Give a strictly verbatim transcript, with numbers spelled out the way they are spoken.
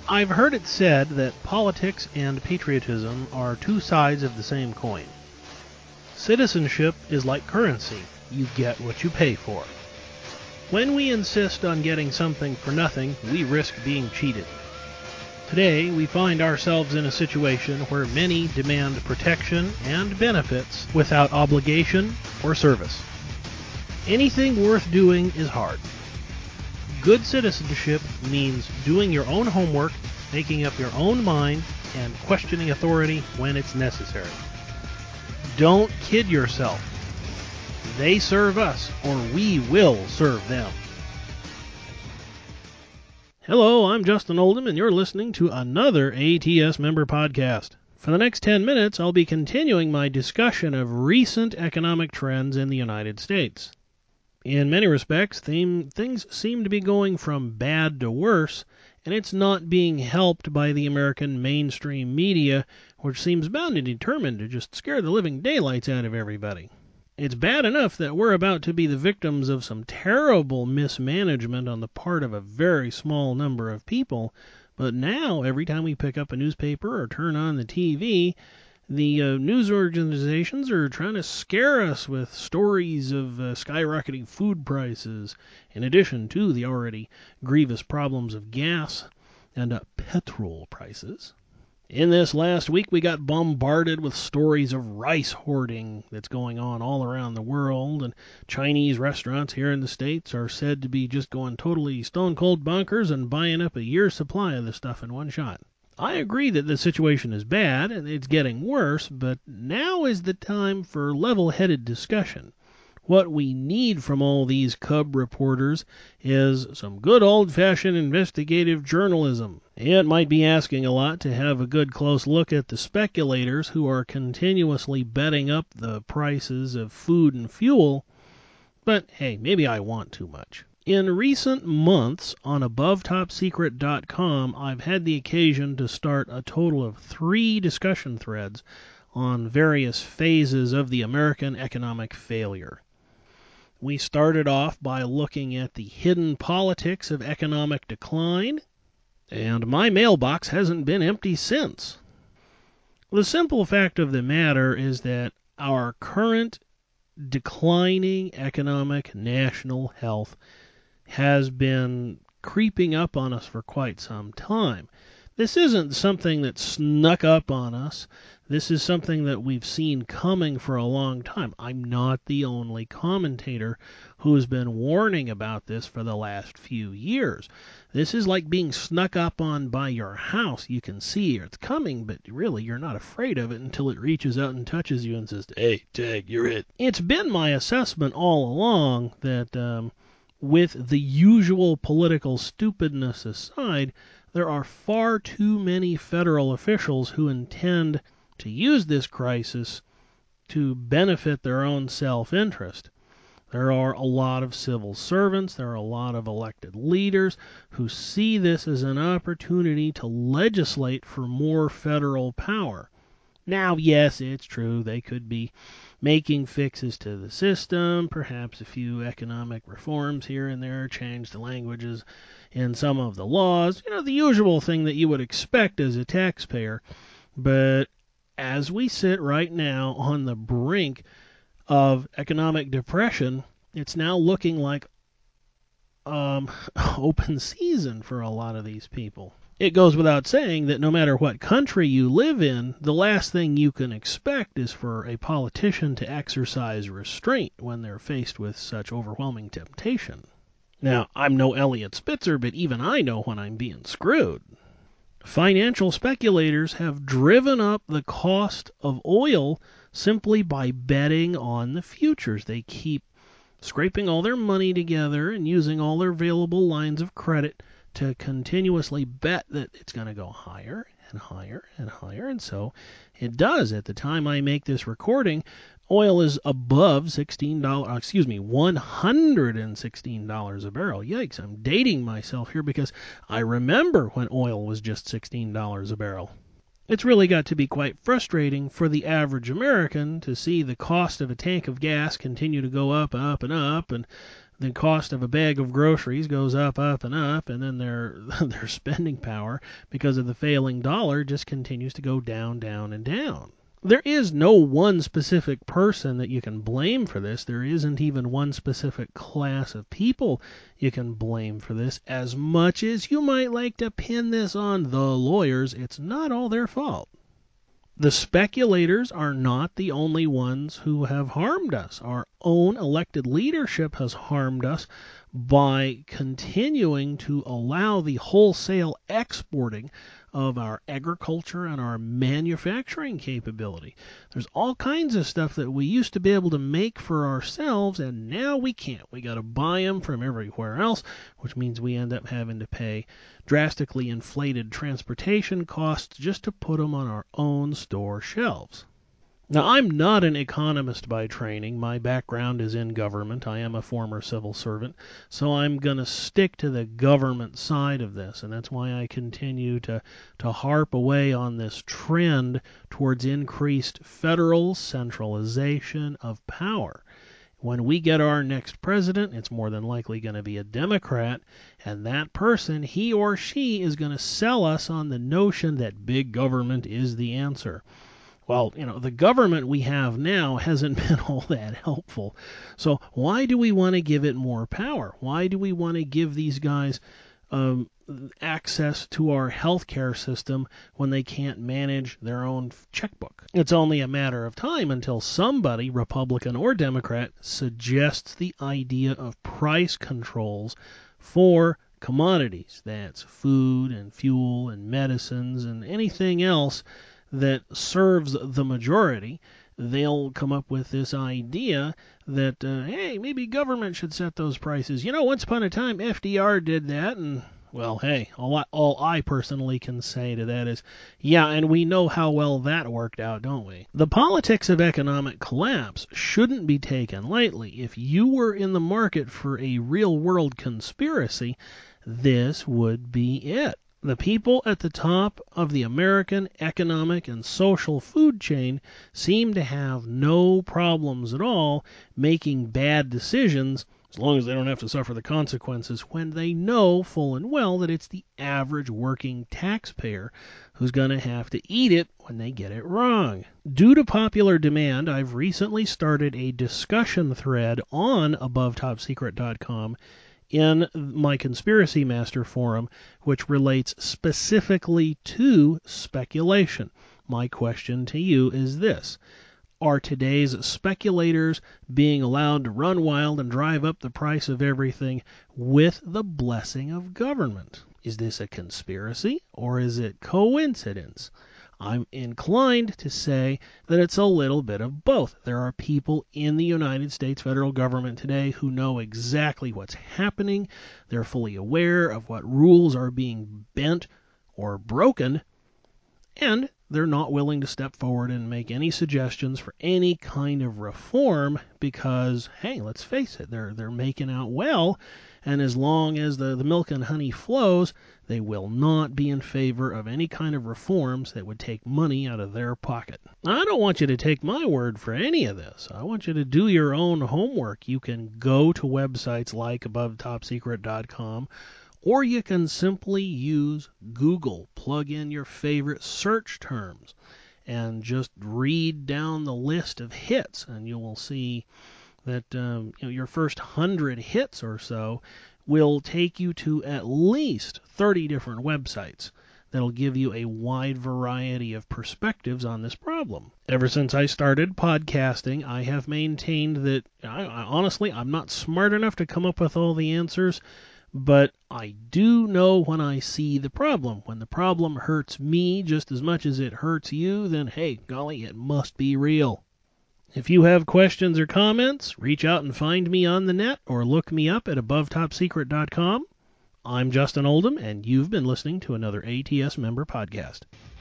I've heard it said that politics and patriotism are two sides of the same coin. Citizenship is like currency. You get what you pay for. When we insist on getting something for nothing, we risk being cheated. Today, we find ourselves in a situation where many demand protection and benefits without obligation or service. Anything worth doing is hard. Good citizenship means doing your own homework, making up your own mind, and questioning authority when it's necessary. Don't kid yourself. They serve us, or we will serve them. Hello, I'm Justin Oldham, and you're listening to another A T S member podcast. For the next ten minutes, I'll be continuing my discussion of recent economic trends in the United States. In many respects, theme, things seem to be going from bad to worse, and it's not being helped by the American mainstream media, which seems bound and determined to just scare the living daylights out of everybody. It's bad enough that we're about to be the victims of some terrible mismanagement on the part of a very small number of people, but now every time we pick up a newspaper or turn on the T V, the uh, news organizations are trying to scare us with stories of uh, skyrocketing food prices, in addition to the already grievous problems of gas and uh, petrol prices. In this last week, we got bombarded with stories of rice hoarding that's going on all around the world, and Chinese restaurants here in the States are said to be just going totally stone-cold bonkers and buying up a year's supply of this stuff in one shot. I agree that the situation is bad, and it's getting worse, but now is the time for level-headed discussion. What we need from all these cub reporters is some good old-fashioned investigative journalism. It might be asking a lot to have a good close look at the speculators who are continuously betting up the prices of food and fuel, but hey, maybe I want too much. In recent months, on above top secret dot com, I've had the occasion to start a total of three discussion threads on various phases of the American economic failure. We started off by looking at the hidden politics of economic decline, and my mailbox hasn't been empty since. The simple fact of the matter is that our current declining economic national health has been creeping up on us for quite some time. This isn't something that snuck up on us. This is something that we've seen coming for a long time. I'm not the only commentator who has been warning about this for the last few years. This is like being snuck up on by your house. You can see it's coming, but really you're not afraid of it until it reaches out and touches you and says, "Hey, Tag, you're it." It's been my assessment all along that um, with the usual political stupidness aside, there are far too many federal officials who intend to use this crisis to benefit their own self-interest. There are a lot of civil servants, there are a lot of elected leaders who see this as an opportunity to legislate for more federal power. Now, yes, it's true, they could be making fixes to the system, perhaps a few economic reforms here and there, change the languages in some of the laws, you know, the usual thing that you would expect as a taxpayer. But as we sit right now on the brink of economic depression, it's now looking like um, open season for a lot of these people. It goes without saying that no matter what country you live in, the last thing you can expect is for a politician to exercise restraint when they're faced with such overwhelming temptation. Now, I'm no Elliot Spitzer, but even I know when I'm being screwed. Financial speculators have driven up the cost of oil simply by betting on the futures. They keep scraping all their money together and using all their available lines of credit to continuously bet that it's going to go higher and higher and higher. And so it does. At the time I make this recording, oil is above sixteen dollars, excuse me, one hundred sixteen dollars a barrel. Yikes, I'm dating myself here because I remember when oil was just sixteen dollars a barrel. It's really got to be quite frustrating for the average American to see the cost of a tank of gas continue to go up and up and up, and the cost of a bag of groceries goes up, up, and up, and then their their spending power, because of the failing dollar, just continues to go down, down, and down. There is no one specific person that you can blame for this. There isn't even one specific class of people you can blame for this. As much as you might like to pin this on the lawyers, it's not all their fault. The speculators are not the only ones who have harmed us. Our own elected leadership has harmed us by continuing to allow the wholesale exporting of our agriculture and our manufacturing capability. There's all kinds of stuff that we used to be able to make for ourselves, and now we can't. We got to buy them from everywhere else, which means we end up having to pay drastically inflated transportation costs just to put them on our own store shelves. Now, I'm not an economist by training. My background is in government. I am a former civil servant, so I'm going to stick to the government side of this, and that's why I continue to, to harp away on this trend towards increased federal centralization of power. When we get our next president, it's more than likely going to be a Democrat, and that person, he or she, is going to sell us on the notion that big government is the answer. Well, you know, the government we have now hasn't been all that helpful. So why do we want to give it more power? Why do we want to give these guys um, access to our healthcare system when they can't manage their own checkbook? It's only a matter of time until somebody, Republican or Democrat, suggests the idea of price controls for commodities. That's food and fuel and medicines and anything else that serves the majority. They'll come up with this idea that, uh, hey, maybe government should set those prices. You know, once upon a time, F D R did that, and, well, hey, all I, all I personally can say to that is, yeah, and we know how well that worked out, don't we? The politics of economic collapse shouldn't be taken lightly. If you were in the market for a real-world conspiracy, this would be it. The people at the top of the American economic and social food chain seem to have no problems at all making bad decisions, as long as they don't have to suffer the consequences, when they know full and well that it's the average working taxpayer who's going to have to eat it when they get it wrong. Due to popular demand, I've recently started a discussion thread on above top secret dot com in my Conspiracy Master forum, which relates specifically to speculation. My question to you is this: are today's speculators being allowed to run wild and drive up the price of everything with the blessing of government? Is this a conspiracy, or is it coincidence? I'm inclined to say that it's a little bit of both. There are people in the United States federal government today who know exactly what's happening. They're fully aware of what rules are being bent or broken, and they're not willing to step forward and make any suggestions for any kind of reform because, hey, let's face it, they're they're making out well, and as long as the, the milk and honey flows, they will not be in favor of any kind of reforms that would take money out of their pocket. I don't want you to take my word for any of this. I want you to do your own homework. You can go to websites like above top secret dot com, or you can simply use Google. Plug in your favorite search terms and just read down the list of hits, and you will see that um, you know, your first hundred hits or so will take you to at least thirty different websites that'll give you a wide variety of perspectives on this problem. Ever since I started podcasting, I have maintained that, I, I, honestly, I'm not smart enough to come up with all the answers, but I do know when I see the problem. When the problem hurts me just as much as it hurts you, then, hey, golly, it must be real. If you have questions or comments, reach out and find me on the net or look me up at above top secret dot com. I'm Justin Oldham, and you've been listening to another A T S Member Podcast.